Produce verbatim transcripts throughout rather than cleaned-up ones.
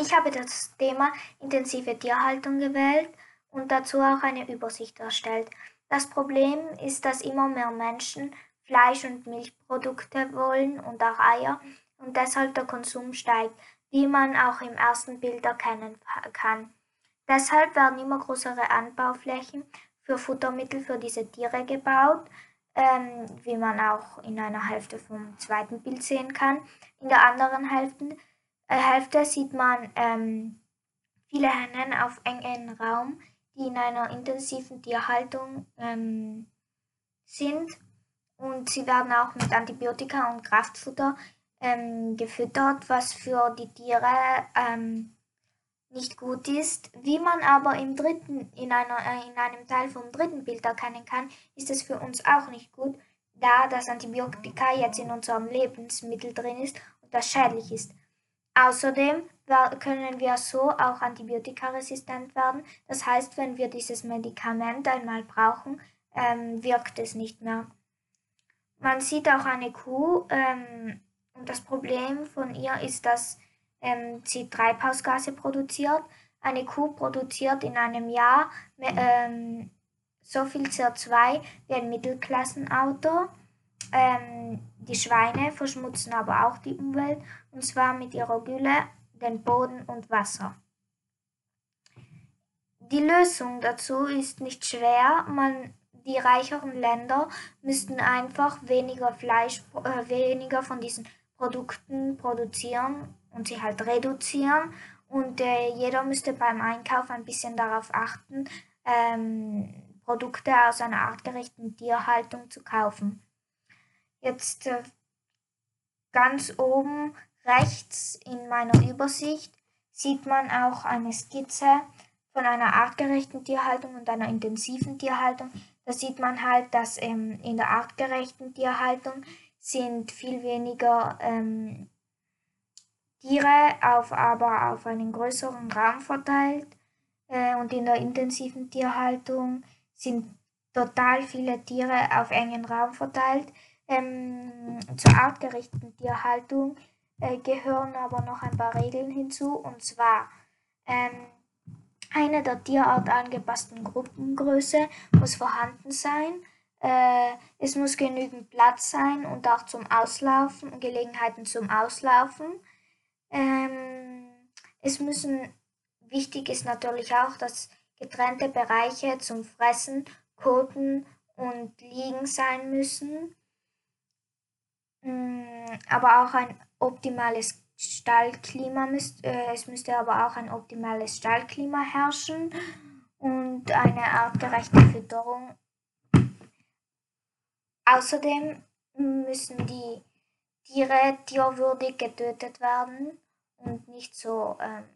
Ich habe das Thema intensive Tierhaltung gewählt und dazu auch eine Übersicht erstellt. Das Problem ist, dass immer mehr Menschen Fleisch- und Milchprodukte wollen und auch Eier und deshalb der Konsum steigt, wie man auch im ersten Bild erkennen kann. Deshalb werden immer größere Anbauflächen für Futtermittel für diese Tiere gebaut, ähm, wie man auch in einer Hälfte vom zweiten Bild sehen kann. In der anderen Hälfte, äh, Hälfte sieht man ähm, viele Hennen auf engem Raum, die in einer intensiven Tierhaltung ähm, sind, und sie werden auch mit Antibiotika und Kraftfutter ähm, gefüttert, was für die Tiere ähm, nicht gut ist. Wie man aber im dritten, in, einer, äh, in einem Teil vom dritten Bild erkennen kann, ist es für uns auch nicht gut, da das Antibiotika jetzt in unserem Lebensmittel drin ist und das schädlich ist. Außerdem können wir so auch antibiotikaresistent werden. Das heißt, wenn wir dieses Medikament einmal brauchen, ähm, wirkt es nicht mehr. Man sieht auch eine Kuh, ähm, und das Problem von ihr ist, dass ähm, sie Treibhausgase produziert. Eine Kuh produziert in einem Jahr ähm, so viel C O zwei wie ein Mittelklassenauto. Ähm, die Schweine verschmutzen aber auch die Umwelt, und zwar mit ihrer Gülle, den Boden und Wasser. Die Lösung dazu ist nicht schwer. Man, die reicheren Länder müssten einfach weniger Fleisch, äh, weniger von diesen Produkten produzieren und sie halt reduzieren. Und äh, jeder müsste beim Einkauf ein bisschen darauf achten, ähm, Produkte aus einer artgerechten Tierhaltung zu kaufen. Jetzt äh, ganz oben rechts in meiner Übersicht sieht man auch eine Skizze von einer artgerechten Tierhaltung und einer intensiven Tierhaltung. Da sieht man halt, dass ähm, in der artgerechten Tierhaltung sind viel weniger ähm, Tiere auf, aber auf einen größeren Raum verteilt, äh, und in der intensiven Tierhaltung sind total viele Tiere auf engen Raum verteilt. Ähm, zur artgerechten Tierhaltung äh, gehören aber noch ein paar Regeln hinzu, und zwar ähm, eine der Tierart angepassten Gruppengröße muss vorhanden sein. Äh, es muss genügend Platz sein und auch zum Auslaufen, Gelegenheiten zum Auslaufen. Ähm, es müssen, wichtig ist natürlich auch, dass getrennte Bereiche zum Fressen, Koten und Liegen sein müssen, aber auch ein optimales Stallklima müsst, äh, es müsste aber auch ein optimales Stallklima herrschen und eine artgerechte Fütterung. Außerdem müssen die Tiere tierwürdig getötet werden und nicht so ähm,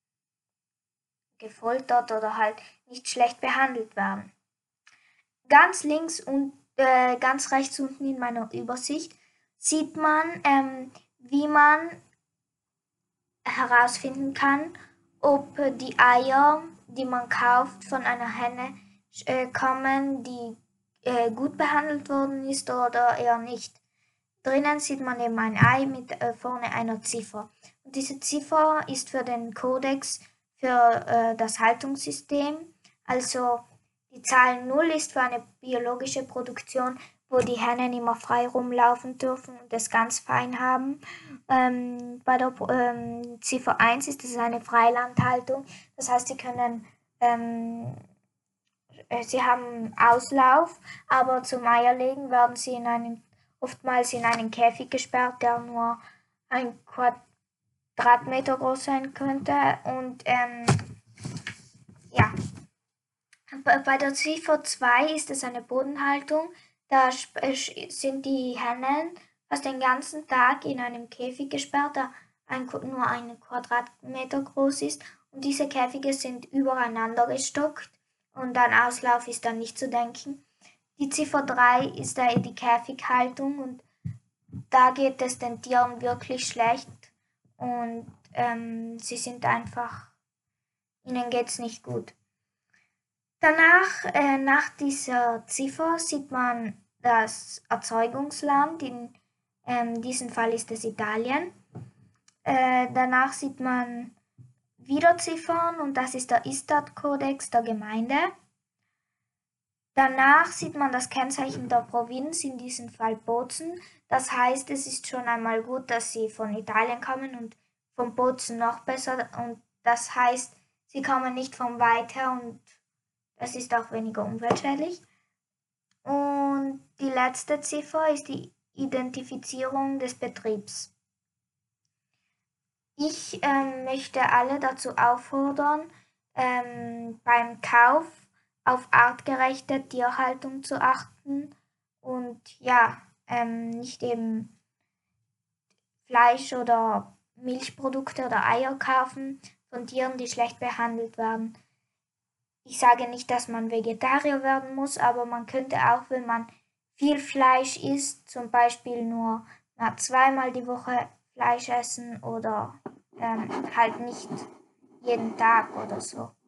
gefoltert oder halt nicht schlecht behandelt werden. Ganz links und äh, ganz rechts unten in meiner Übersicht sieht man, ähm, wie man herausfinden kann, ob die Eier, die man kauft, von einer Henne äh, kommen, die äh, gut behandelt worden ist oder eher nicht. Drinnen sieht man eben ein Ei mit äh, vorne einer Ziffer. Und diese Ziffer ist für den Kodex für äh, das Haltungssystem. Also die Zahl null ist für eine biologische Produktion, wo die Hennen immer frei rumlaufen dürfen und es ganz fein haben. Ähm, bei der ähm, Ziffer eins ist es eine Freilandhaltung. Das heißt, sie können ähm, sie haben Auslauf, aber zum Eierlegen werden sie in einen, oftmals in einen Käfig gesperrt, der nur ein Quadratmeter groß sein könnte. Und ähm, ja, bei der Ziffer zwei ist es eine Bodenhaltung. Da sind die Hennen fast den ganzen Tag in einem Käfig gesperrt, der ein, nur einen Quadratmeter groß ist. Und diese Käfige sind übereinander gestockt und an Auslauf ist dann nicht zu denken. Die Ziffer drei ist da die Käfighaltung, und da geht es den Tieren wirklich schlecht und ähm, sie sind einfach, ihnen geht's nicht gut. Danach, äh, nach dieser Ziffer sieht man das Erzeugungsland, in ähm, diesem Fall ist es Italien. Äh, danach sieht man wieder Ziffern und das ist der ISTAT-Kodex der Gemeinde. Danach sieht man das Kennzeichen der Provinz, in diesem Fall Bozen. Das heißt, es ist schon einmal gut, dass sie von Italien kommen und von Bozen noch besser. Und das heißt, sie kommen nicht von weit her und das ist auch weniger umweltschädlich. Und die letzte Ziffer ist die Identifizierung des Betriebs. Ich ähm, möchte alle dazu auffordern, ähm, beim Kauf auf artgerechte Tierhaltung zu achten und ja, ähm, nicht eben Fleisch oder Milchprodukte oder Eier kaufen von Tieren, die schlecht behandelt werden. Ich sage nicht, dass man Vegetarier werden muss, aber man könnte auch, wenn man viel Fleisch isst, zum Beispiel nur na, zweimal die Woche Fleisch essen oder ähm, halt nicht jeden Tag oder so.